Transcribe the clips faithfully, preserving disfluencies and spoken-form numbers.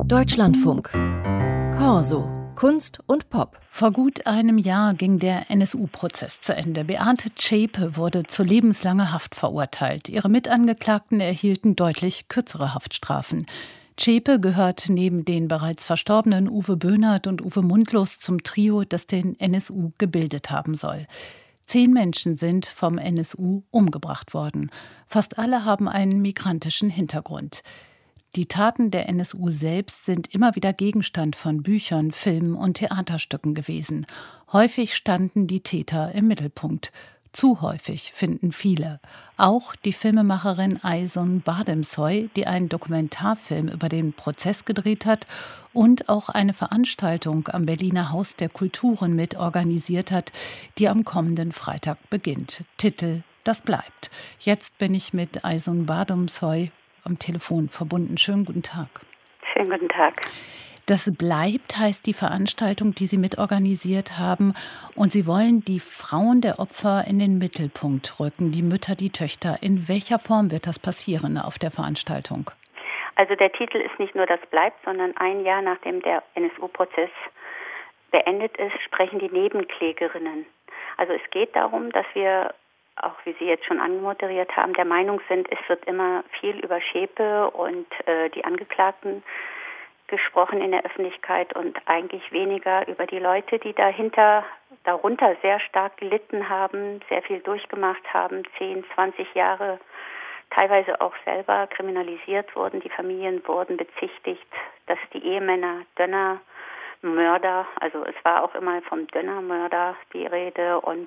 Deutschlandfunk. Corso. Kunst und Pop. Vor gut einem Jahr ging der N S U-Prozess zu Ende. Beate Zschäpe wurde zu lebenslanger Haft verurteilt. Ihre Mitangeklagten erhielten deutlich kürzere Haftstrafen. Zschäpe gehört neben den bereits verstorbenen Uwe Böhnert und Uwe Mundlos zum Trio, das den N S U gebildet haben soll. Zehn Menschen sind vom N S U umgebracht worden. Fast alle haben einen migrantischen Hintergrund. Die Taten der N S U selbst sind immer wieder Gegenstand von Büchern, Filmen und Theaterstücken gewesen. Häufig standen die Täter im Mittelpunkt. Zu häufig, finden viele. Auch die Filmemacherin Aysun Bademsoy, die einen Dokumentarfilm über den Prozess gedreht hat und auch eine Veranstaltung am Berliner Haus der Kulturen mit organisiert hat, die am kommenden Freitag beginnt. Titel: Das bleibt. Jetzt bin ich mit Aysun Bademsoy am Telefon verbunden. Schönen guten Tag. Schönen guten Tag. Das bleibt heißt die Veranstaltung, die Sie mitorganisiert haben. Und Sie wollen die Frauen der Opfer in den Mittelpunkt rücken, die Mütter, die Töchter. In welcher Form wird das passieren auf der Veranstaltung? Also der Titel ist nicht nur Das bleibt, sondern ein Jahr nachdem der N S U-Prozess beendet ist, sprechen die Nebenklägerinnen. Also es geht darum, dass wir, auch wie Sie jetzt schon anmoderiert haben, der Meinung sind, es wird immer viel über Zschäpe und äh, die Angeklagten gesprochen in der Öffentlichkeit und eigentlich weniger über die Leute, die dahinter, darunter sehr stark gelitten haben, sehr viel durchgemacht haben, zehn, zwanzig Jahre, teilweise auch selber kriminalisiert wurden. Die Familien wurden bezichtigt, dass die Ehemänner Dönermörder, also es war auch immer vom Dönermörder die Rede, und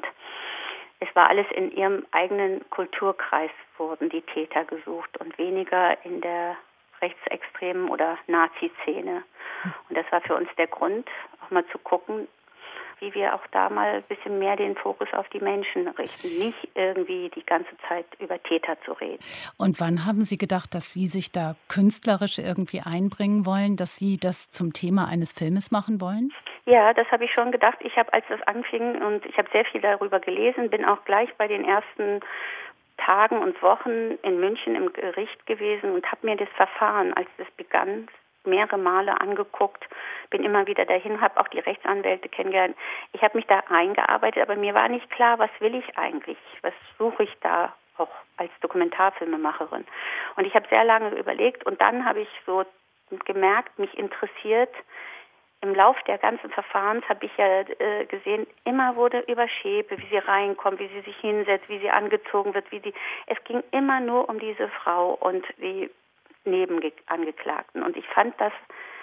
es war alles in ihrem eigenen Kulturkreis, wurden die Täter gesucht und weniger in der rechtsextremen oder Nazi-Szene. Und das war für uns der Grund, auch mal zu gucken, wie wir auch da mal ein bisschen mehr den Fokus auf die Menschen richten, nicht irgendwie die ganze Zeit über Täter zu reden. Und wann haben Sie gedacht, dass Sie sich da künstlerisch irgendwie einbringen wollen, dass Sie das zum Thema eines Filmes machen wollen? Ja, das habe ich schon gedacht. Ich habe, als das anfing, und ich habe sehr viel darüber gelesen, bin auch gleich bei den ersten Tagen und Wochen in München im Gericht gewesen und habe mir das Verfahren, als das begann, mehrere Male angeguckt, bin immer wieder dahin, habe auch die Rechtsanwälte kennengelernt. Ich habe mich da eingearbeitet, aber mir war nicht klar, was will ich eigentlich, was suche ich da auch als Dokumentarfilmemacherin. Und ich habe sehr lange überlegt und dann habe ich so gemerkt, mich interessiert. Im Lauf der ganzen Verfahrens habe ich ja äh, gesehen, immer wurde über Zschäpe, wie sie reinkommt, wie sie sich hinsetzt, wie sie angezogen wird, wie die. Es ging immer nur um diese Frau und die Nebenangeklagten. Und ich fand, das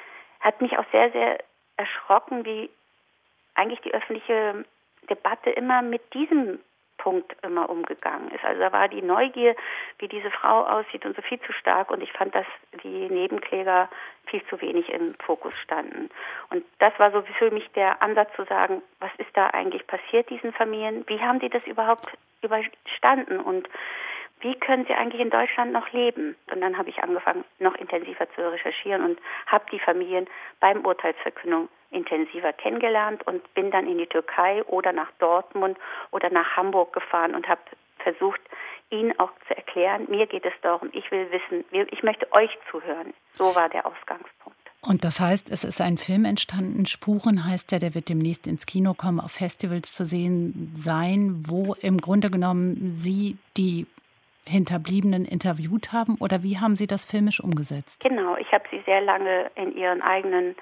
hat mich auch sehr, sehr erschrocken, wie eigentlich die öffentliche Debatte immer mit diesem Punkt immer umgegangen ist. Also da war die Neugier, wie diese Frau aussieht, und so viel zu stark, und ich fand, dass die Nebenkläger viel zu wenig im Fokus standen. Und das war so für mich der Ansatz zu sagen, was ist da eigentlich passiert diesen Familien? Wie haben die das überhaupt überstanden und wie können sie eigentlich in Deutschland noch leben? Und dann habe ich angefangen, noch intensiver zu recherchieren und habe die Familien beim Urteilsverkündung intensiver kennengelernt und bin dann in die Türkei oder nach Dortmund oder nach Hamburg gefahren und habe versucht, ihnen auch zu erklären, mir geht es darum, ich will wissen, ich möchte euch zuhören. So war der Ausgangspunkt. Und das heißt, es ist ein Film entstanden, Spuren heißt der, der wird demnächst ins Kino kommen, auf Festivals zu sehen sein, wo im Grunde genommen Sie die Hinterbliebenen interviewt haben, oder wie haben Sie das filmisch umgesetzt? Genau, ich habe sie sehr lange in ihrem eigenen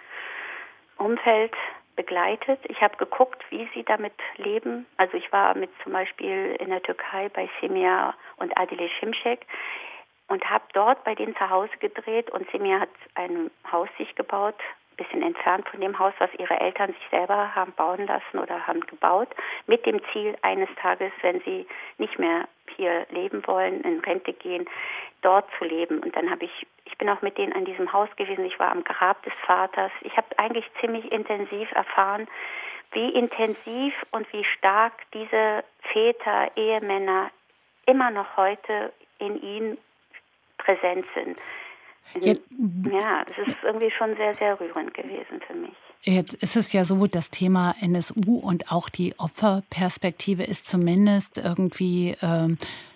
Umfeld begleitet. Ich habe geguckt, wie sie damit leben. Also ich war mit zum Beispiel in der Türkei bei Semih und Adile Şimşek und habe dort bei denen zu Hause gedreht, und Semih hat ein Haus sich gebaut, ein bisschen entfernt von dem Haus, was ihre Eltern sich selber haben bauen lassen oder haben gebaut, mit dem Ziel, eines Tages, wenn sie nicht mehr hier leben wollen, in Rente gehen, dort zu leben. Und dann habe ich, ich bin auch mit denen an diesem Haus gewesen, ich war am Grab des Vaters. Ich habe eigentlich ziemlich intensiv erfahren, wie intensiv und wie stark diese Väter, Ehemänner immer noch heute in ihnen präsent sind. Jetzt, ja, das ist irgendwie schon sehr, sehr rührend gewesen für mich. Jetzt ist es ja so, das Thema N S U und auch die Opferperspektive ist zumindest irgendwie ähm,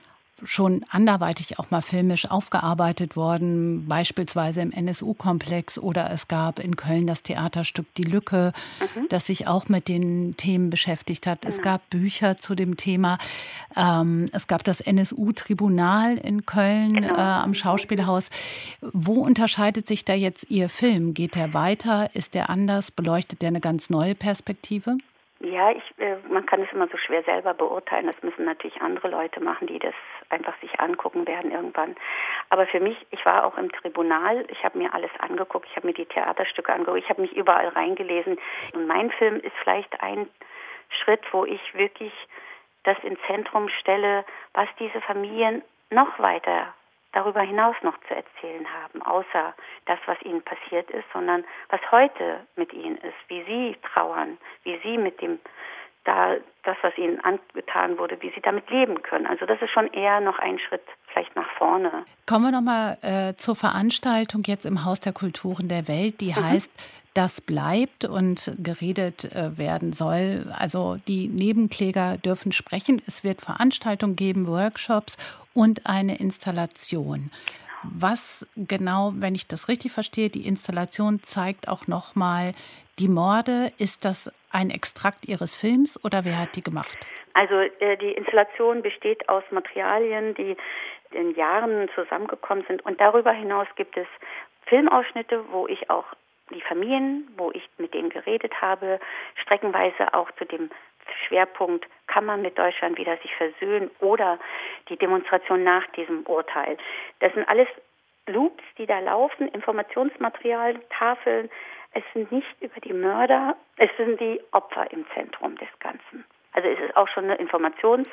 schon anderweitig auch mal filmisch aufgearbeitet worden, beispielsweise im N S U-Komplex, oder es gab in Köln das Theaterstück Die Lücke, mhm. das sich auch mit den Themen beschäftigt hat. Genau. Es gab Bücher zu dem Thema. Ähm, es gab das N S U-Tribunal in Köln genau. äh, am Schauspielhaus. Wo unterscheidet sich da jetzt Ihr Film? Geht der weiter? Ist der anders? Beleuchtet der eine ganz neue Perspektive? Ja, ich, äh, man kann es immer so schwer selber beurteilen. Das müssen natürlich andere Leute machen, die das einfach sich angucken werden irgendwann. Aber für mich, ich war auch im Tribunal, ich habe mir alles angeguckt, ich habe mir die Theaterstücke angeguckt, ich habe mich überall reingelesen. Und mein Film ist vielleicht ein Schritt, wo ich wirklich das ins Zentrum stelle, was diese Familien noch weiter darüber hinaus noch zu erzählen haben, außer das, was ihnen passiert ist, sondern was heute mit ihnen ist, wie sie trauern, wie sie mit dem, da das, was ihnen angetan wurde, wie sie damit leben können. Also das ist schon eher noch ein Schritt vielleicht nach vorne. Kommen wir nochmal äh, zur Veranstaltung jetzt im Haus der Kulturen der Welt, die mhm. heißt Das bleibt und geredet äh, werden soll. Also die Nebenkläger dürfen sprechen. Es wird Veranstaltungen geben, Workshops und eine Installation. Was genau, wenn ich das richtig verstehe, die Installation zeigt auch nochmal die Morde. Ist das ein Extrakt Ihres Films oder wer hat die gemacht? Also äh, die Installation besteht aus Materialien, die in Jahren zusammengekommen sind. Und darüber hinaus gibt es Filmausschnitte, wo ich auch die Familien, wo ich mit denen geredet habe, streckenweise auch zu dem Schwerpunkt, kann man mit Deutschland wieder sich versöhnen oder die Demonstration nach diesem Urteil. Das sind alles Loops, die da laufen, Informationsmaterial, Tafeln. Es sind nicht über die Mörder, es sind die Opfer im Zentrum des Ganzen. Also es ist auch schon eine Informations-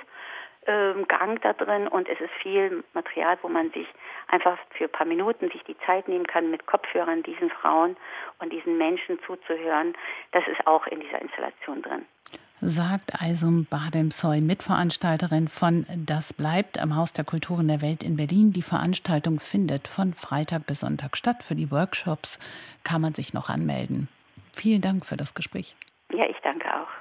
Gang da drin und es ist viel Material, wo man sich einfach für ein paar Minuten sich die Zeit nehmen kann, mit Kopfhörern diesen Frauen und diesen Menschen zuzuhören. Das ist auch in dieser Installation drin. Sagt Aysun Bademsoy, Mitveranstalterin von Das bleibt am Haus der Kulturen der Welt in Berlin. Die Veranstaltung findet von Freitag bis Sonntag statt. Für die Workshops kann man sich noch anmelden. Vielen Dank für das Gespräch. Ja, ich danke auch.